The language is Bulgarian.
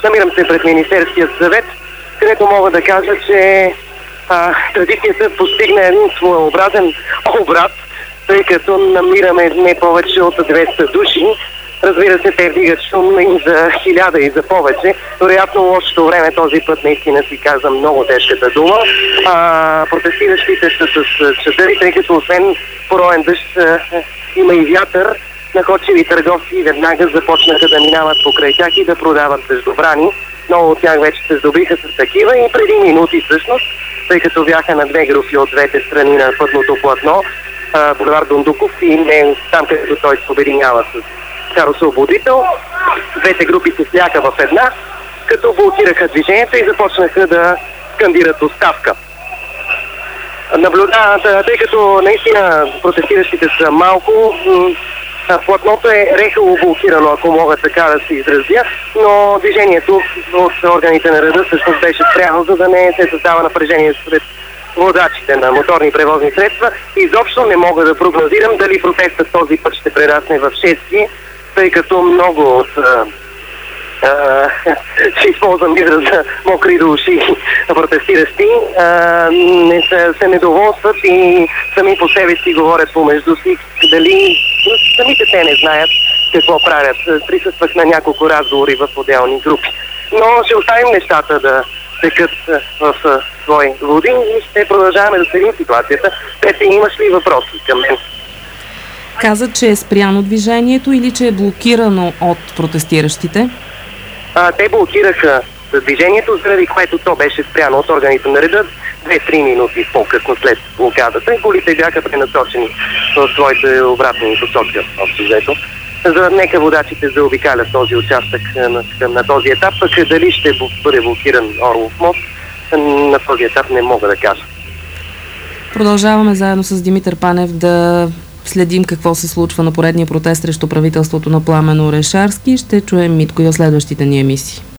Намирам се пред Министерския съвет, където мога да кажа, че традицията постигна един своеобразен обрат, тъй като намираме не повече от 200 души. Разбира се, те вдигат шум и за 1000 и за повече. Вероятно, лошото време този път наистина си каза много тежката дума. Протестиращите са с чадъри, тъй като освен пороен дъжд има и вятър. Находчиви търговци веднага започнаха да минават покрай тях и да продават дъждобрани. Много от тях вече се здобриха с такива и преди минути всъщност, тъй като бяха на две групи от двете страни на пътното платно, булевард Дондуков и там, където той се обединява с Каросвободител. Двете групи се сляха в една, като блокираха движението и започнаха да скандират оставка. Тъй като наистина протестиращите са малко, платното е рехало блокирано, ако мога така да се изразя, но движението от органите на реда всъщност беше спряно, за да не се създава напрежение сред водачите на моторни превозни средства. Изобщо не мога да прогнозирам дали протестът този път ще прерасне в шествие, тъй като много от ще използвам израза мокри до уши протестиращи, се недоволстват и сами по себе си говорят помежду си, дали самите те не знаят какво правят. Присъствах на няколко разговори в отделни групи. Но ще оставим нещата да текат в свои води и ще продължаваме да следим ситуацията. Петя, имаш ли въпроси към мен? Каза, че е спряно движението или че е блокирано от протестиращите? Те блокираха движението, заради което то беше спряно от органите на реда 2-3 минути по-късно след блокадата и колите бяха пренасочени в своите обратни посоки. За нека водачите заобикалят този участък на този етап, пък дали ще бъде блокиран Орлов мост, на този етап не мога да кажа. Продължаваме заедно с Димитър Панев да следим какво се случва на поредния протест срещу правителството на Пламен Орешарски. Ще чуем Митко и в следващите ни емисии.